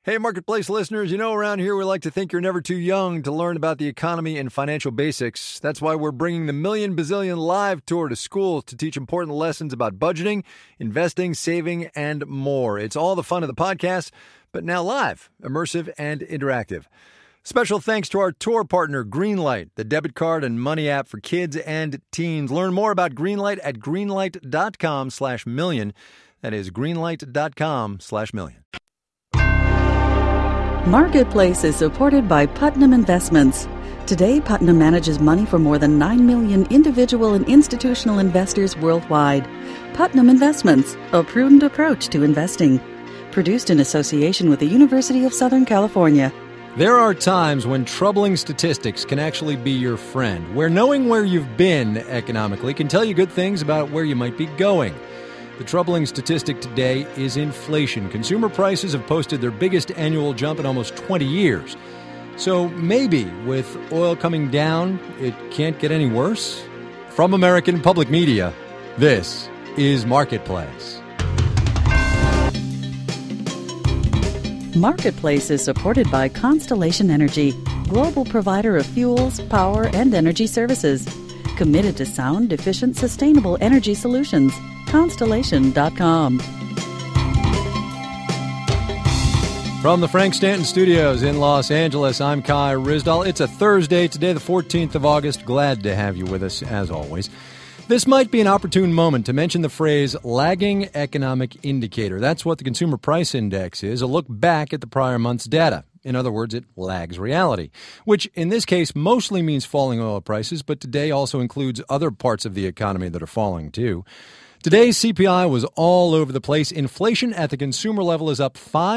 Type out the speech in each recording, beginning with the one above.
Hey, Marketplace listeners, around here we like to think you're never too young to learn about the economy and financial basics. That's why we're bringing the Million Bazillion Live Tour to schools to teach important lessons about budgeting, investing, saving, and more. It's all the fun of the podcast, but now live, immersive, and interactive. Special thanks to our tour partner, Greenlight, the debit card and money app for kids and teens. Learn more about Greenlight at greenlight.com/million. That is greenlight.com/million. Marketplace is supported by Putnam Investments. Today, Putnam manages money for more than 9 million individual and institutional investors worldwide. Putnam Investments, a prudent approach to investing. Produced in association with the University of Southern California. There are times when troubling statistics can actually be your friend, where knowing where you've been economically can tell you good things about where you might be going. The troubling statistic today is inflation. Consumer prices have posted their biggest annual jump in almost 20 years. So maybe with oil coming down, it can't get any worse? From American Public Media, this is Marketplace. Marketplace is supported by Constellation Energy, global provider of fuels, power, and energy services. Committed to sound, efficient, sustainable energy solutions. Constellation.com. From the Frank Stanton Studios in Los Angeles, I'm Kai Ryssdal. It's a Thursday, today the 14th of August. Glad to have you with us, as always. This might be an opportune moment to mention the phrase lagging economic indicator. That's what the Consumer Price Index is, a look back at the prior month's data. In other words, it lags reality, which in this case mostly means falling oil prices, but today also includes other parts of the economy that are falling too. Today's CPI was all over the place. Inflation at the consumer level is up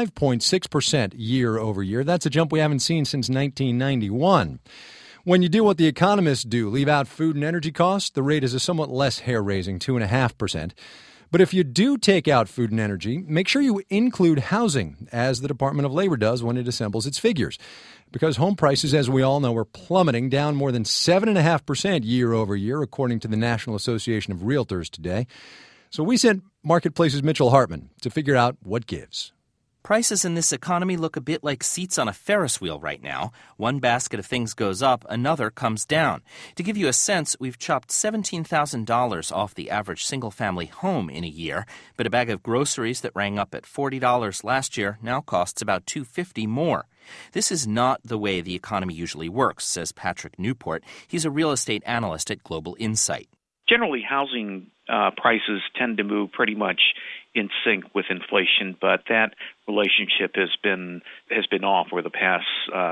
5.6% year over year. That's a jump we haven't seen since 1991. When you do what the economists do, leave out food and energy costs, the rate is a somewhat less hair-raising 2.5%. But if you do take out food and energy, make sure you include housing, as the Department of Labor does when it assembles its figures. Because home prices, as we all know, are plummeting, down more than 7.5% year over year, according to the National Association of Realtors today. So we sent Marketplace's Mitchell Hartman to figure out what gives. Prices in this economy look a bit like seats on a Ferris wheel right now. One basket of things goes up, another comes down. To give you a sense, we've chopped $17,000 off the average single-family home in a year, but a bag of groceries that rang up at $40 last year now costs about $2.50 more. This is not the way the economy usually works, says Patrick Newport. He's a real estate analyst at Global Insight. Generally, housing prices tend to move pretty much in sync with inflation, but that relationship has been off over the past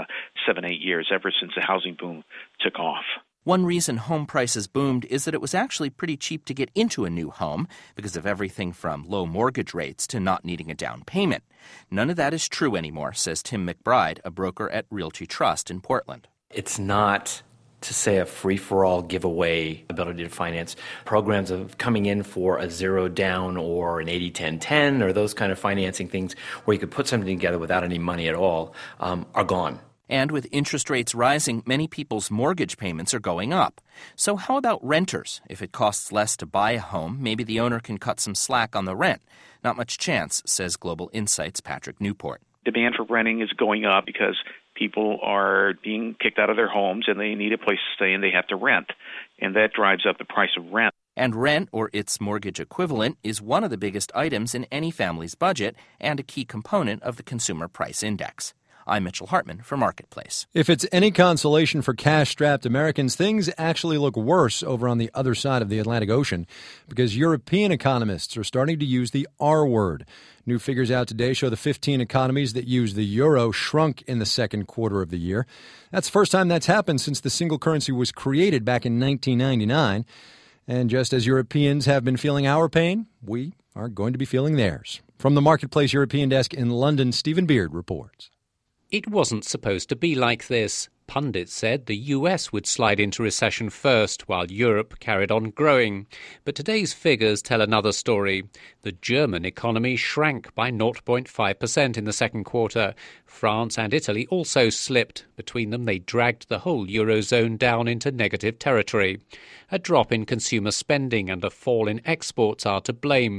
7-8 years, ever since the housing boom took off. One reason home prices boomed is that it was actually pretty cheap to get into a new home because of everything from low mortgage rates to not needing a down payment. None of that is true anymore, says Tim McBride, a broker at Realty Trust in Portland. It's not to say a free-for-all giveaway ability to finance. Programs of coming in for a zero down or an 80-10-10 or those kind of financing things where you could put something together without any money at all are gone. And with interest rates rising, many people's mortgage payments are going up. So how about renters? If it costs less to buy a home, maybe the owner can cut some slack on the rent. Not much chance, says Global Insight's Patrick Newport. Demand for renting is going up because people are being kicked out of their homes and they need a place to stay and they have to rent. And that drives up the price of rent. And rent, or its mortgage equivalent, is one of the biggest items in any family's budget and a key component of the Consumer Price Index. I'm Mitchell Hartman for Marketplace. If it's any consolation for cash-strapped Americans, things actually look worse over on the other side of the Atlantic Ocean because European economists are starting to use the R word. New figures out today show the 15 economies that use the euro shrunk in the second quarter of the year. That's the first time that's happened since the single currency was created back in 1999. And just as Europeans have been feeling our pain, we are going to be feeling theirs. From the Marketplace European desk in London, Stephen Beard reports. It wasn't supposed to be like this. Pundits said the US would slide into recession first while Europe carried on growing. But today's figures tell another story. The German economy shrank by 0.5% in the second quarter. France and Italy also slipped. Between them, they dragged the whole Eurozone down into negative territory. A drop in consumer spending and a fall in exports are to blame.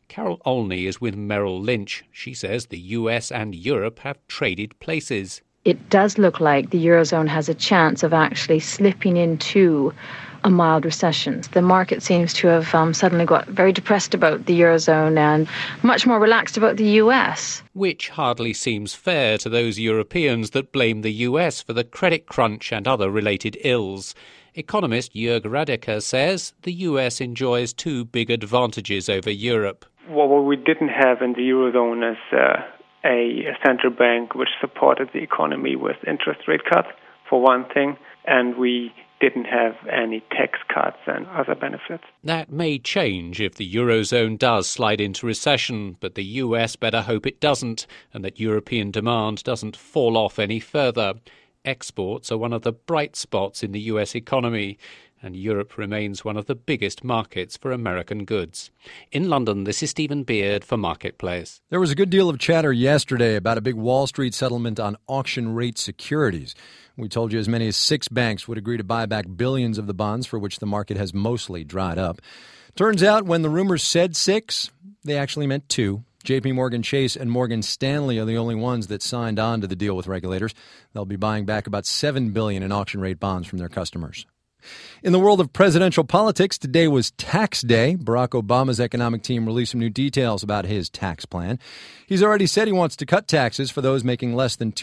Carol Olney is with Merrill Lynch. She says the US and Europe have traded places. It does look like the Eurozone has a chance of actually slipping into a mild recession. The market seems to have suddenly got very depressed about the Eurozone and much more relaxed about the US. Which hardly seems fair to those Europeans that blame the US for the credit crunch and other related ills. Economist Jörg Radeker says the US enjoys two big advantages over Europe. Well, what we didn't have in the Eurozone is a central bank which supported the economy with interest rate cuts, for one thing, and we didn't have any tax cuts and other benefits. That may change if the Eurozone does slide into recession, but the US better hope it doesn't, and that European demand doesn't fall off any further. Exports are one of the bright spots in the US economy, and Europe remains one of the biggest markets for American goods. In London, this is Stephen Beard for Marketplace. There was a good deal of chatter yesterday about a big Wall Street settlement on auction-rate securities. We told you as many as 6 banks would agree to buy back billions of the bonds for which the market has mostly dried up. Turns out when the rumors said 6, they actually meant 2. J.P. Morgan Chase and Morgan Stanley are the only ones that signed on to the deal with regulators. They'll be buying back about $7 billion in auction-rate bonds from their customers. In the world of presidential politics, today was tax day. Barack Obama's economic team released some new details about his tax plan. He's already said he wants to cut taxes for those making less than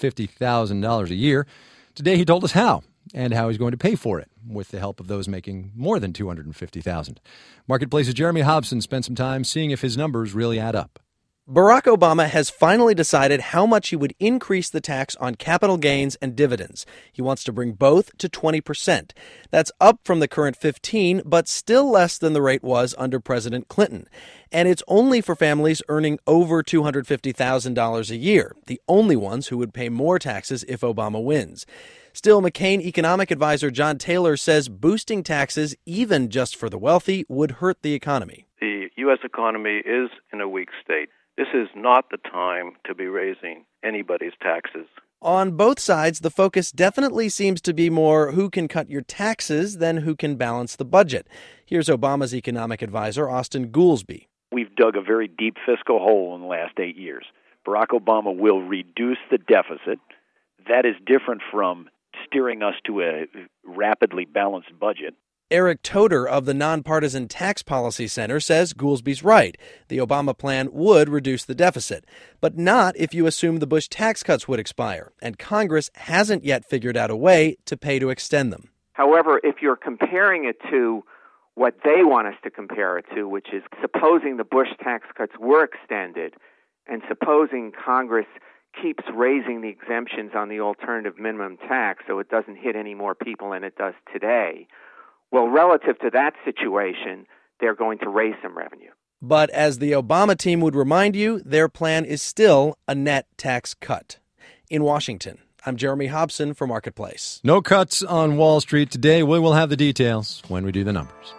$250,000 a year. Today he told us how and how he's going to pay for it with the help of those making more than $250,000. Marketplace's Jeremy Hobson spent some time seeing if his numbers really add up. Barack Obama has finally decided how much he would increase the tax on capital gains and dividends. He wants to bring both to 20%. That's up from the current 15%, but still less than the rate was under President Clinton. And it's only for families earning over $250,000 a year, the only ones who would pay more taxes if Obama wins. Still, McCain economic advisor John Taylor says boosting taxes, even just for the wealthy, would hurt the economy. The U.S. economy is in a weak state. This is not the time to be raising anybody's taxes. On both sides, the focus definitely seems to be more who can cut your taxes than who can balance the budget. Here's Obama's economic advisor, Austin Goolsbee. We've dug a very deep fiscal hole in the last 8 years. Barack Obama will reduce the deficit. That is different from steering us to a rapidly balanced budget. Eric Toder of the Nonpartisan Tax Policy Center says Goolsbee's right. The Obama plan would reduce the deficit, but not if you assume the Bush tax cuts would expire, and Congress hasn't yet figured out a way to pay to extend them. However, if you're comparing it to what they want us to compare it to, which is supposing the Bush tax cuts were extended, and supposing Congress keeps raising the exemptions on the alternative minimum tax so it doesn't hit any more people than it does today, well, relative to that situation, they're going to raise some revenue. But as the Obama team would remind you, their plan is still a net tax cut. In Washington, I'm Jeremy Hobson for Marketplace. No cuts on Wall Street today. We will have the details when we do the numbers.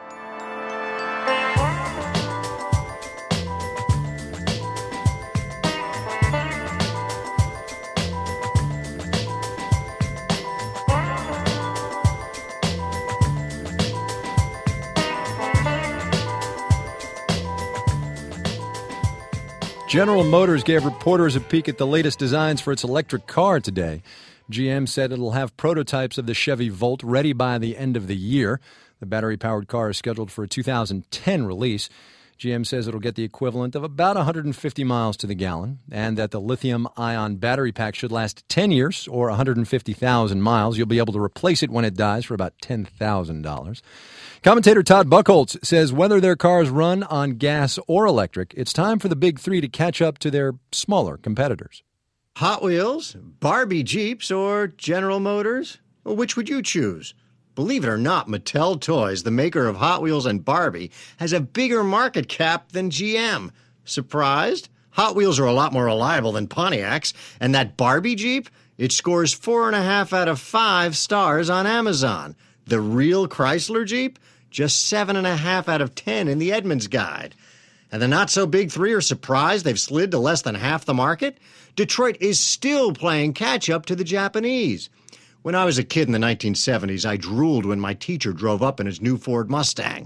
General Motors gave reporters a peek at the latest designs for its electric car today. GM said it'll have prototypes of the Chevy Volt ready by the end of the year. The battery-powered car is scheduled for a 2010 release. GM says it'll get the equivalent of about 150 miles to the gallon, and that the lithium-ion battery pack should last 10 years or 150,000 miles. You'll be able to replace it when it dies for about $10,000. Commentator Todd Buchholz says whether their cars run on gas or electric, it's time for the big three to catch up to their smaller competitors. Hot Wheels, Barbie Jeeps, or General Motors? Well, which would you choose? Believe it or not, Mattel Toys, the maker of Hot Wheels and Barbie, has a bigger market cap than GM. Surprised? Hot Wheels are a lot more reliable than Pontiacs, and that Barbie Jeep, it scores 4.5 out of 5 stars on Amazon. The real Chrysler Jeep, just 7.5 out of 10 in the Edmunds Guide. And the not-so-big three are surprised they've slid to less than half the market? Detroit is still playing catch-up to the Japanese. When I was a kid in the 1970s, I drooled when my teacher drove up in his new Ford Mustang.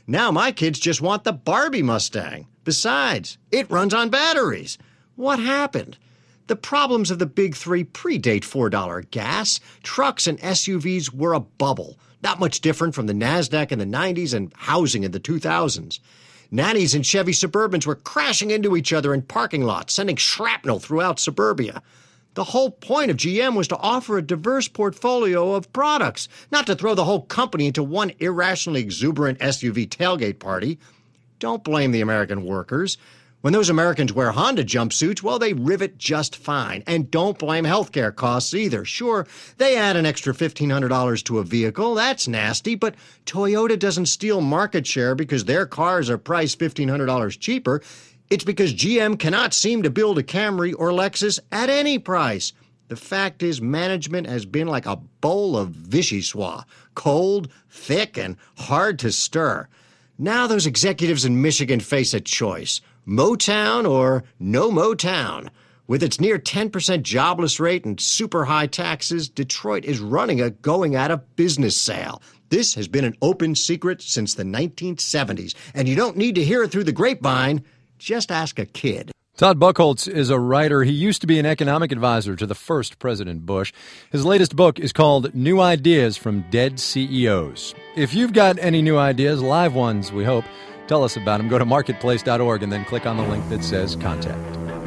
Now my kids just want the Barbie Mustang. Besides, it runs on batteries. What happened? The problems of the big three predate $4 gas. Trucks and SUVs were a bubble, not much different from the NASDAQ in the 90s and housing in the 2000s. Nannies and Chevy Suburbans were crashing into each other in parking lots, sending shrapnel throughout suburbia. The whole point of GM was to offer a diverse portfolio of products, not to throw the whole company into one irrationally exuberant SUV tailgate party. Don't blame the American workers. When those Americans wear Honda jumpsuits, well, they rivet just fine. And don't blame healthcare costs either. Sure, they add an extra $1,500 to a vehicle. That's nasty, but Toyota doesn't steal market share because their cars are priced $1,500 cheaper. It's because GM cannot seem to build a Camry or Lexus at any price. The fact is, management has been like a bowl of vichyssoise, cold, thick, and hard to stir. Now those executives in Michigan face a choice: Motown or no Motown. With its near 10% jobless rate and super high taxes, Detroit is running a going-out-of-business sale. This has been an open secret since the 1970s, and you don't need to hear it through the grapevine. Just ask a kid. Todd Buchholz is a writer. He used to be an economic advisor to the first President Bush. His latest book is called New Ideas from Dead CEOs. If you've got any new ideas, live ones, we hope, tell us about them. Go to marketplace.org and then click on the link that says Contact.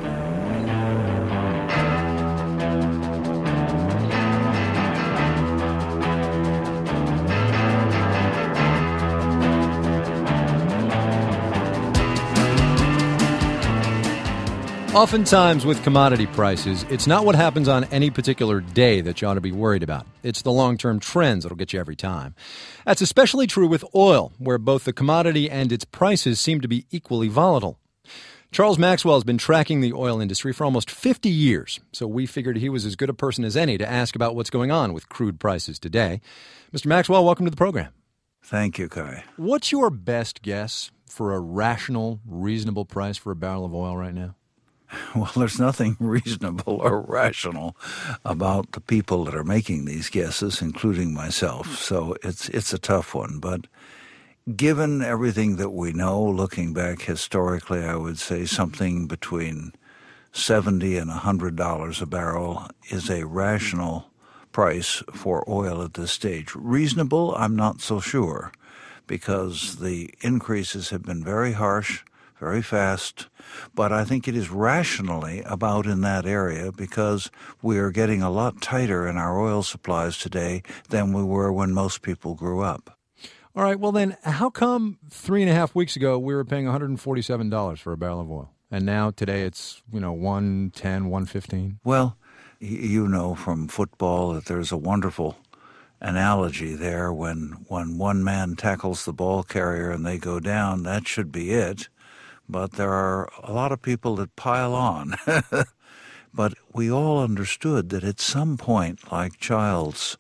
Oftentimes with commodity prices, it's not what happens on any particular day that you ought to be worried about. It's the long-term trends that'll get you every time. That's especially true with oil, where both the commodity and its prices seem to be equally volatile. Charles Maxwell has been tracking the oil industry for almost 50 years, so we figured he was as good a person as any to ask about what's going on with crude prices today. Mr. Maxwell, welcome to the program. Thank you, Kai. What's your best guess for a rational, reasonable price for a barrel of oil right now? Well, there's nothing reasonable or rational about the people that are making these guesses, including myself. So it's a tough one. But given everything that we know, looking back historically, I would say something between $70 and $100 a barrel is a rational price for oil at this stage. Reasonable, I'm not so sure, because the increases have been very harsh, very fast, but I think it is rationally about in that area because we are getting a lot tighter in our oil supplies today than we were when most people grew up. All right, well then, how come 3.5 weeks ago we were paying $147 for a barrel of oil, and now today it's, $110, $115? Well, you know from football that there's a wonderful analogy there. When one man tackles the ball carrier and they go down, that should be it. But there are a lot of people that pile on. But we all understood that at some point, like child's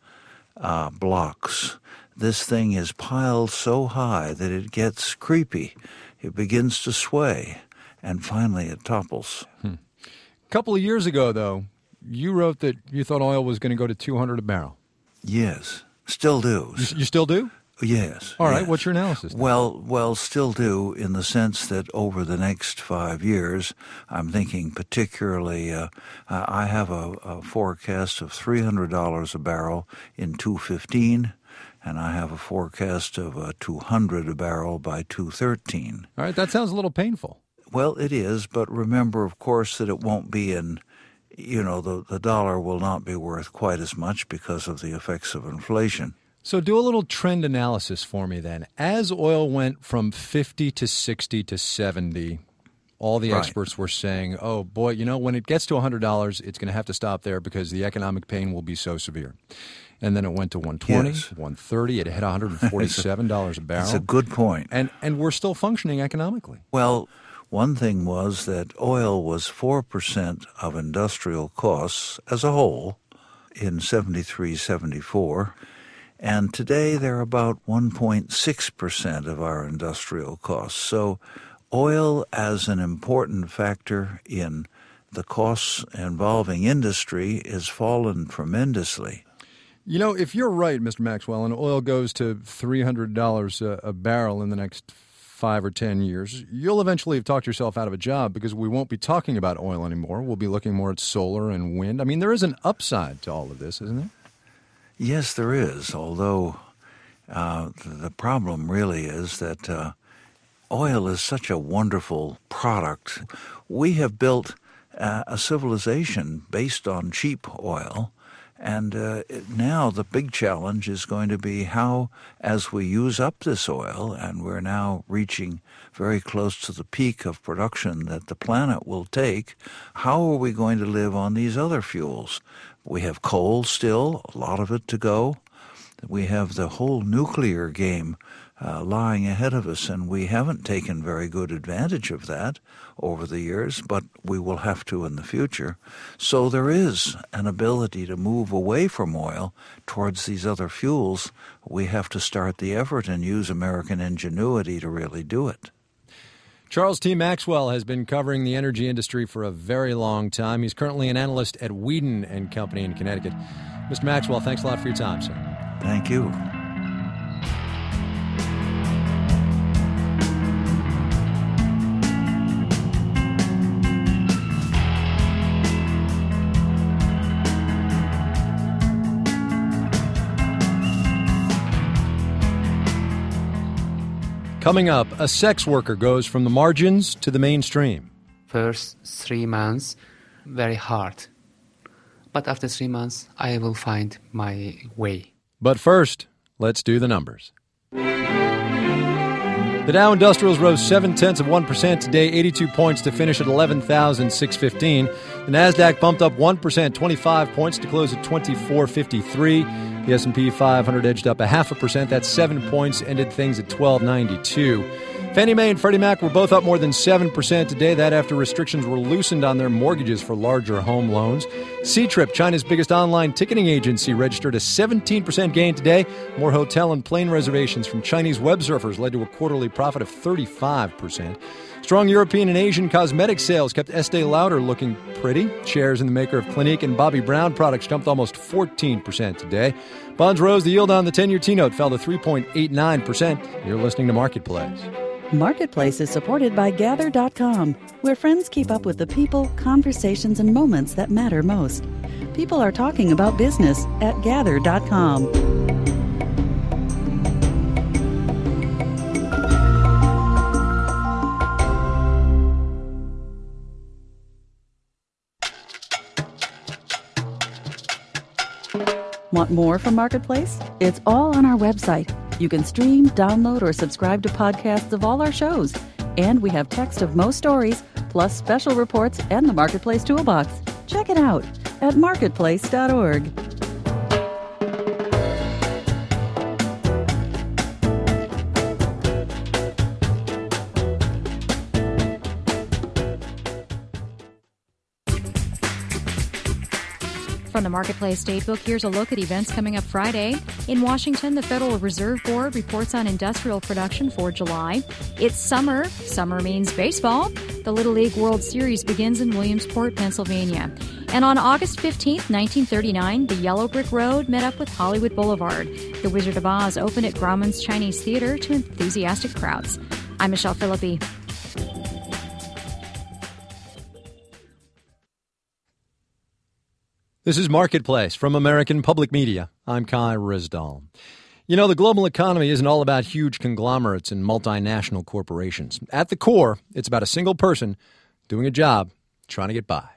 blocks, this thing is piled so high that it gets creepy. It begins to sway, and finally it topples. A couple of years ago, though, you wrote that you thought oil was going to go to $200 a barrel. Yes, still do. You still do? Yes. All right, yes. What's your analysis then? Well, still do in the sense that over the next 5 years, I'm thinking particularly, I have a forecast of $300 a barrel in 2015, and I have a forecast of $200 a barrel by 2013. All right, that sounds a little painful. Well, it is, but remember, of course, that it won't be in, the dollar will not be worth quite as much because of the effects of inflation. So do a little trend analysis for me then. As oil went from 50 to 60 to 70, all the experts were saying, oh, boy, when it gets to $100, it's going to have to stop there because the economic pain will be so severe. And then it went to 120, yes. 130. It hit $147 a barrel. That's a good point. And we're still functioning economically. Well, one thing was that oil was 4% of industrial costs as a whole in 73, 74. And today they're about 1.6% of our industrial costs. So oil as an important factor in the costs involving industry has fallen tremendously. You know, if you're right, Mr. Maxwell, and oil goes to $300 a barrel in the next 5 or 10 years, you'll eventually have talked yourself out of a job because we won't be talking about oil anymore. We'll be looking more at solar and wind. I mean, there is an upside to all of this, isn't there? Yes, there is, although the problem really is that oil is such a wonderful product. We have built a civilization based on cheap oil, and now the big challenge is going to be how, as we use up this oil, and we're now reaching very close to the peak of production that the planet will take, how are we going to live on these other fuels? We have coal still, a lot of it to go. We have the whole nuclear game lying ahead of us, and we haven't taken very good advantage of that over the years, but we will have to in the future. So there is an ability to move away from oil towards these other fuels. We have to start the effort and use American ingenuity to really do it. Charles T. Maxwell has been covering the energy industry for a very long time. He's currently an analyst at Whedon & Company in Connecticut. Mr. Maxwell, thanks a lot for your time, sir. Thank you. Coming up, a sex worker goes from the margins to the mainstream. First 3 months, very hard. But after 3 months, I will find my way. But first, let's do the numbers. The Dow Industrials rose 0.7% today, 82 points to finish at 11,615. The Nasdaq bumped up 1%, 25 points to close at 2453. The S&P 500 edged up 0.5%. That's 7 points, ended things at 1292. Fannie Mae and Freddie Mac were both up more than 7% today. That after restrictions were loosened on their mortgages for larger home loans. Ctrip, China's biggest online ticketing agency, registered a 17% gain today. More hotel and plane reservations from Chinese web surfers led to a quarterly profit of 35%. Strong European and Asian cosmetic sales kept Estee Lauder looking pretty. Shares in the maker of Clinique and Bobbi Brown products jumped almost 14% today. Bonds rose. The yield on the 10-year T-note fell to 3.89%. You're listening to Marketplace. Marketplace is supported by Gather.com, where friends keep up with the people, conversations, and moments that matter most. People are talking about business at Gather.com. Want more from Marketplace? It's all on our website. You can stream, download, or subscribe to podcasts of all our shows. And we have text of most stories, plus special reports and the Marketplace Toolbox. Check it out at marketplace.org. From the Marketplace Datebook, here's a look at events coming up Friday. In Washington, the Federal Reserve Board reports on industrial production for July. It's summer. Summer means baseball. The Little League World Series begins in Williamsport, Pennsylvania. And on August 15th, 1939, the Yellow Brick Road met up with Hollywood Boulevard. The Wizard of Oz opened at Grauman's Chinese Theater to enthusiastic crowds. I'm Michelle Philippi. This is Marketplace from American Public Media. I'm Kai Ryssdal. You know, the global economy isn't all about huge conglomerates and multinational corporations. At the core, it's about a single person doing a job, trying to get by.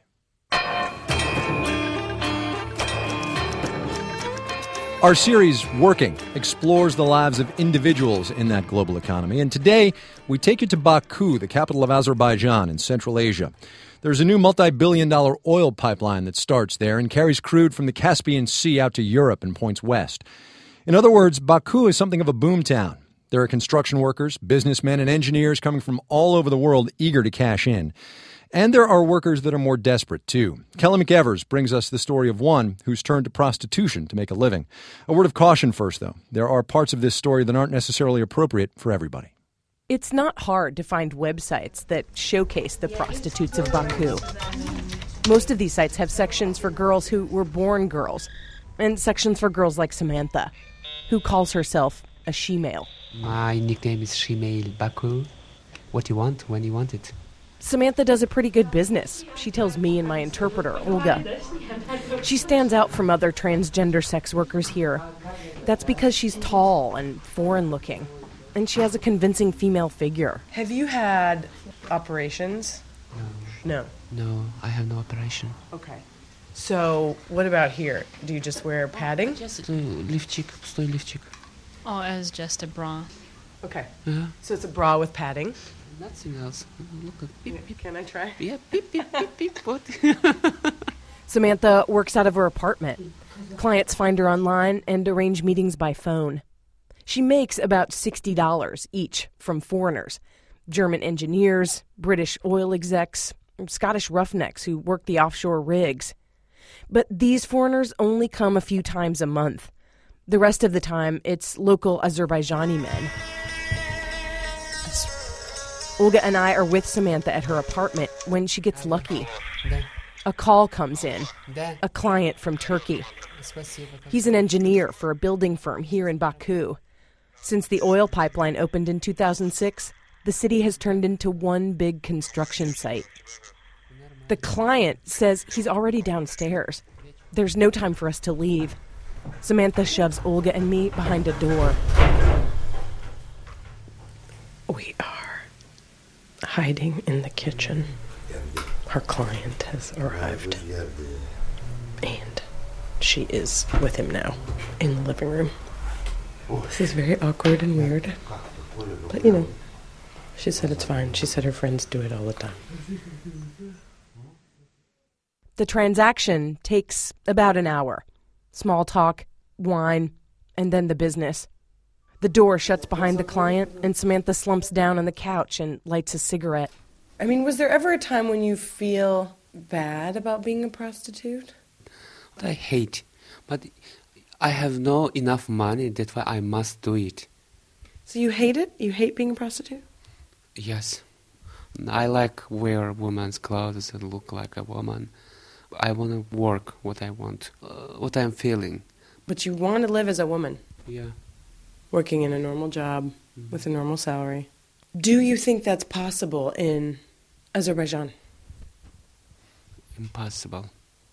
Our series, Working, explores the lives of individuals in that global economy. And today, we take you to Baku, the capital of Azerbaijan in Central Asia. There's a new multi-billion-dollar oil pipeline that starts there and carries crude from the Caspian Sea out to Europe and points west. In other words, Baku is something of a boomtown. There are construction workers, businessmen, and engineers coming from all over the world eager to cash in. And there are workers that are more desperate, too. Kelly McEvers brings us the story of one who's turned to prostitution to make a living. A word of caution first, though. There are parts of this story that aren't necessarily appropriate for everybody. It's not hard to find websites that showcase the prostitutes of Baku. Most of these sites have sections for girls who were born girls, and sections for girls like Samantha, who calls herself a she-male. My nickname is She-male Baku. What you want, when you want it. Samantha does a pretty good business, she tells me and my interpreter, Olga. She stands out from other transgender sex workers here. That's because she's tall and foreign-looking, and she has a convincing female figure. Have you had operations? No. No, I have no operation. Okay. So, what about here? Do you just wear padding? Just lifчик, пустой лифчик. Oh, it's just a bra. Okay. Yeah. So it's a bra with padding? Nothing else. Look at beep, beep. Can I try? Yeah, beep, beep, beep, beep. What? Samantha works out of her apartment. Clients find her online and arrange meetings by phone. She makes about $60 each from foreigners, German engineers, British oil execs, Scottish roughnecks who work the offshore rigs. But these foreigners only come a few times a month. The rest of the time, it's local Azerbaijani men. Olga and I are with Samantha at her apartment when she gets lucky. A call comes in, a client from Turkey. He's an engineer for a building firm here in Baku. Since the oil pipeline opened in 2006, the city has turned into one big construction site. The client says he's already downstairs. There's no time for us to leave. Samantha shoves Olga and me behind a door. We are hiding in the kitchen. Her client has arrived. And she is with him now in the living room. This is very awkward and weird. But, you know, she said it's fine. She said her friends do it all the time. The transaction takes about an hour. Small talk, wine, and then the business. The door shuts behind the client, and Samantha slumps down on the couch and lights a cigarette. I mean, was there ever a time when you feel bad about being a prostitute? I hate, but I have no enough money, that's why I must do it. So you hate it? You hate being a prostitute? Yes. I like wear woman's clothes and look like a woman. I want to work what I want, what I'm feeling. But you want to live as a woman? Yeah. Working in a normal job with a normal salary. Do you think that's possible in Azerbaijan? Impossible.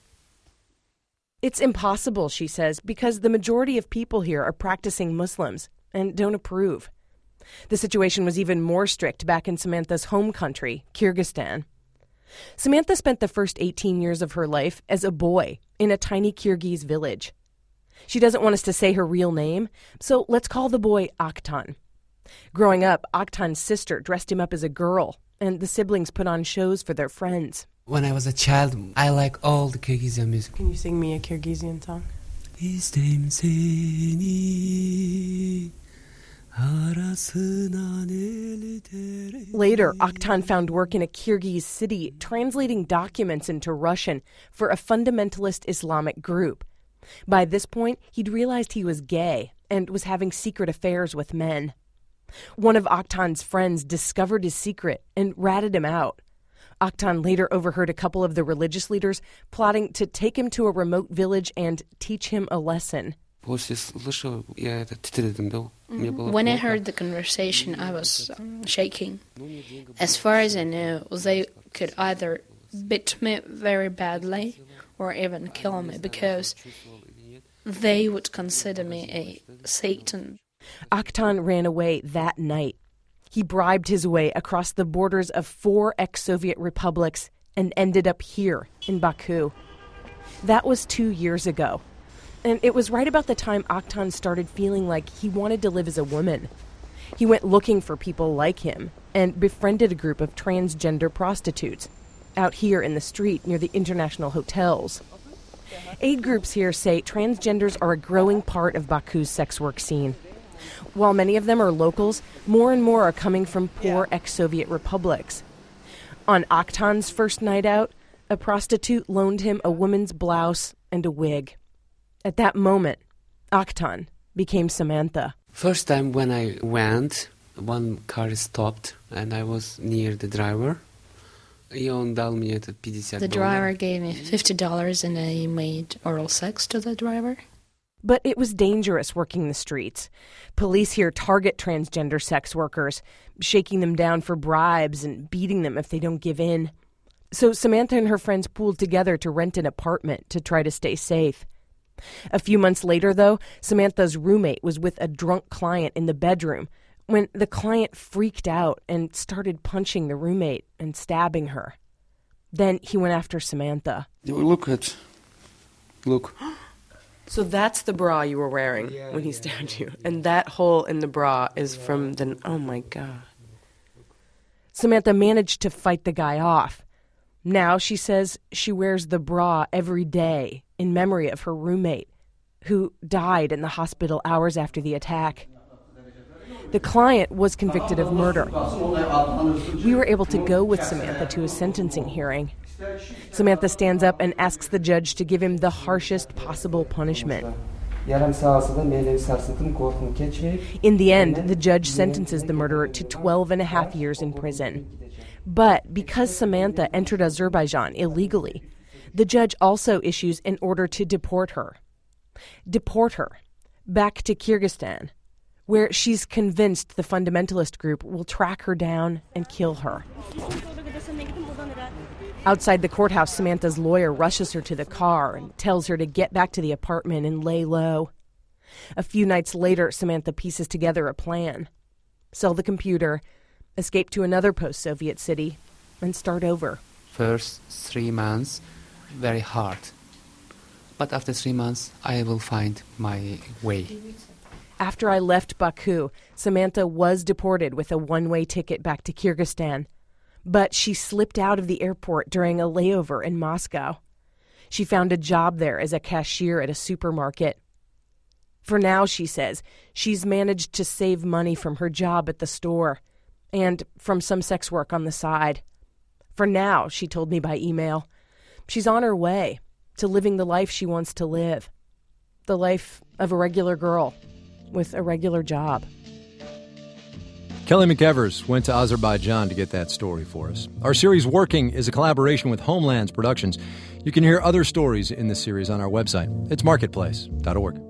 It's impossible, she says, because the majority of people here are practicing Muslims and don't approve. The situation was even more strict back in Samantha's home country, Kyrgyzstan. Samantha spent the first 18 years of her life as a boy in a tiny Kyrgyz village. She doesn't want us to say her real name, so let's call the boy Aktan. Growing up, Aktan's sister dressed him up as a girl, and the siblings put on shows for their friends. When I was a child, I like all the Kyrgyzstan music. Can you sing me a Kyrgyzstan song? Later, Aktan found work in a Kyrgyz city translating documents into Russian for a fundamentalist Islamic group. By this point, he'd realized he was gay and was having secret affairs with men. One of Aktan's friends discovered his secret and ratted him out. Aktan later overheard a couple of the religious leaders plotting to take him to a remote village and teach him a lesson. When I heard the conversation, I was shaking. As far as I know, they could either beat me very badly or even kill me because they would consider me a Satan. Aktan ran away that night. He bribed his way across the borders of 4 ex-Soviet republics and ended up here in Baku. That was 2 years ago. And it was right about the time Aktan started feeling like he wanted to live as a woman. He went looking for people like him and befriended a group of transgender prostitutes out here in the street near the international hotels. Aid groups here say transgenders are a growing part of Baku's sex work scene. While many of them are locals, more and more are coming from poor ex-Soviet republics. On Aktan's first night out, a prostitute loaned him a woman's blouse and a wig. At that moment, Aktan became Samantha. First time when I went, one car stopped and I was near the driver. The driver gave me $50 and I made oral sex to the driver. But it was dangerous working the streets. Police here target transgender sex workers, shaking them down for bribes and beating them if they don't give in. So Samantha and her friends pooled together to rent an apartment to try to stay safe. A few months later, though, Samantha's roommate was with a drunk client in the bedroom when the client freaked out and started punching the roommate and stabbing her. Then he went after Samantha. Look. So that's the bra you were wearing when he stabbed you. And that hole in the bra is from the... Oh, my God. Samantha managed to fight the guy off. Now she says she wears the bra every day in memory of her roommate, who died in the hospital hours after the attack. The client was convicted of murder. We were able to go with Samantha to a sentencing hearing. Samantha stands up and asks the judge to give him the harshest possible punishment. In the end, the judge sentences the murderer to 12.5 years in prison. But because Samantha entered Azerbaijan illegally, the judge also issues an order to deport her. Deport her back to Kyrgyzstan, where she's convinced the fundamentalist group will track her down and kill her. Outside the courthouse, Samantha's lawyer rushes her to the car and tells her to get back to the apartment and lay low. A few nights later, Samantha pieces together a plan. Sell the computer, escape to another post-Soviet city, and start over. First 3 months, very hard. But after 3 months, I will find my way. After I left Baku, Samantha was deported with a one-way ticket back to Kyrgyzstan. But she slipped out of the airport during a layover in Moscow. She found a job there as a cashier at a supermarket. For now, she says, she's managed to save money from her job at the store and from some sex work on the side. For now, she told me by email, she's on her way to living the life she wants to live. The life of a regular girl with a regular job. Kelly McEvers went to Azerbaijan to get that story for us. Our series Working is a collaboration with Homelands Productions. You can hear other stories in this series on our website. It's marketplace.org.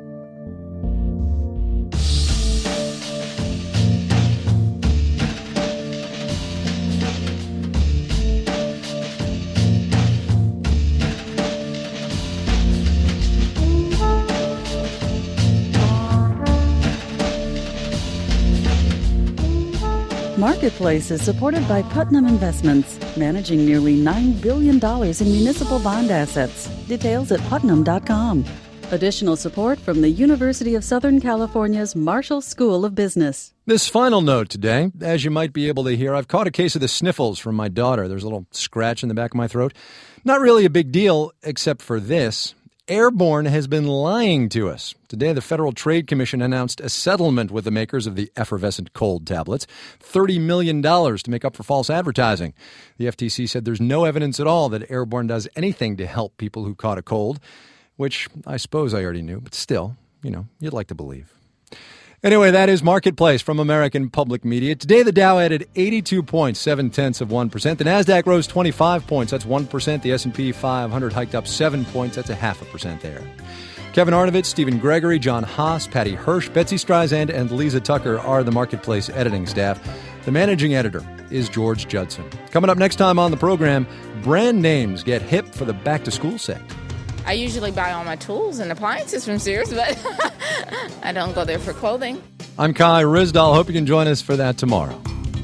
Marketplace is supported by Putnam Investments, managing nearly $9 billion in municipal bond assets. Details at putnam.com. Additional support from the University of Southern California's Marshall School of Business. This final note today, as you might be able to hear, I've caught a case of the sniffles from my daughter. There's a little scratch in the back of my throat. Not really a big deal, except for this. Airborne has been lying to us. Today, the Federal Trade Commission announced a settlement with the makers of the effervescent cold tablets, $30 million to make up for false advertising. The FTC said there's no evidence at all that Airborne does anything to help people who caught a cold, which I suppose I already knew, but still, you'd like to believe. Anyway, that is Marketplace from American Public Media. Today, the Dow added 82 points, 0.7%. The Nasdaq rose 25 points, that's 1%. The S&P 500 hiked up 7 points, that's 0.5% there. Kevin Arnovitz, Stephen Gregory, John Haas, Patty Hirsch, Betsy Streisand, and Lisa Tucker are the Marketplace editing staff. The managing editor is George Judson. Coming up next time on the program, brand names get hip for the back-to-school set. I usually buy all my tools and appliances from Sears, but I don't go there for clothing. I'm Kai Ryssdal. Hope you can join us for that tomorrow.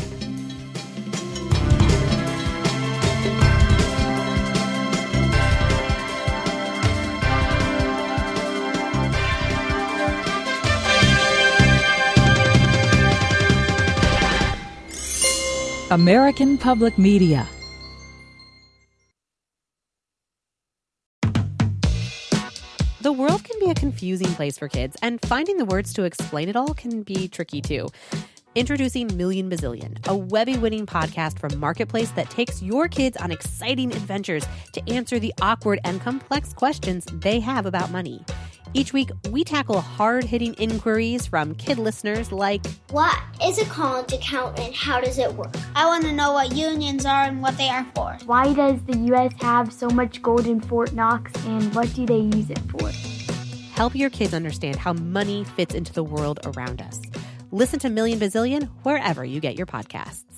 American Public Media. The world can be a confusing place for kids, and finding the words to explain it all can be tricky too. Introducing Million Bazillion, a Webby-winning podcast from Marketplace that takes your kids on exciting adventures to answer the awkward and complex questions they have about money. Each week, we tackle hard-hitting inquiries from kid listeners like, what is a college account and how does it work? I want to know what unions are and what they are for. Why does the U.S. have so much gold in Fort Knox, and what do they use it for? Help your kids understand how money fits into the world around us. Listen to Million Bazillion wherever you get your podcasts.